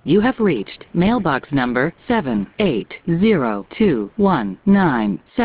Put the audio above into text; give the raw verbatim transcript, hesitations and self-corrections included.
You have reached mailbox number seven eight zero two one nine seven.